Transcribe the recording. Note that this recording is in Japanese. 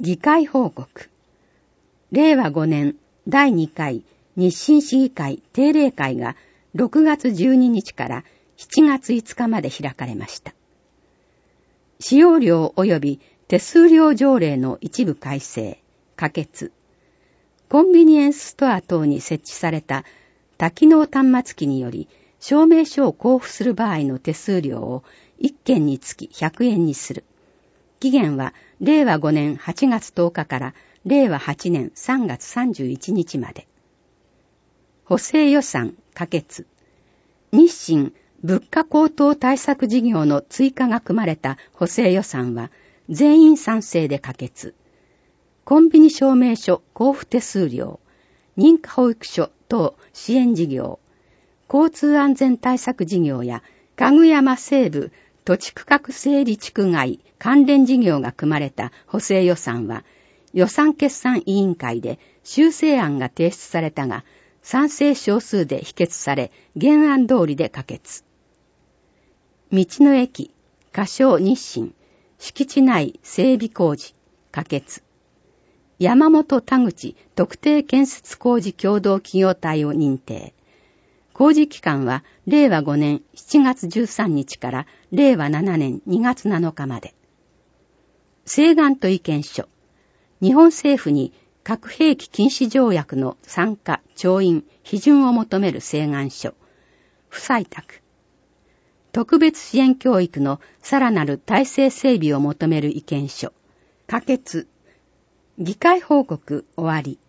議会報告。令和5年第2回日清市議会定例会が6月12日から7月5日まで開かれました。使用料及び手数料条例の一部改正、可決。コンビニエンスストア等に設置された多機能端末機により証明書を交付する場合の手数料を1件につき100円にする。期限は令和5年8月10日から令和8年3月31日まで。補正予算可決。日清物価高騰対策事業の追加が組まれた補正予算は全員賛成で可決。コンビニ証明書交付手数料、認可保育所等支援事業、交通安全対策事業やかぐやま西部土地区画整理地区外関連事業が組まれた補正予算は予算決算委員会で修正案が提出されたが賛成少数で否決され原案通りで可決。道の駅仮称日清敷地内整備工事可決。山本田口特定建設工事協同企業体を認定。工事期間は令和5年7月13日から令和7年2月7日まで。請願と意見書。日本政府に核兵器禁止条約の参加、調印、批准を求める請願書。不採択。特別支援教育のさらなる体制整備を求める意見書。可決。議会報告終わり。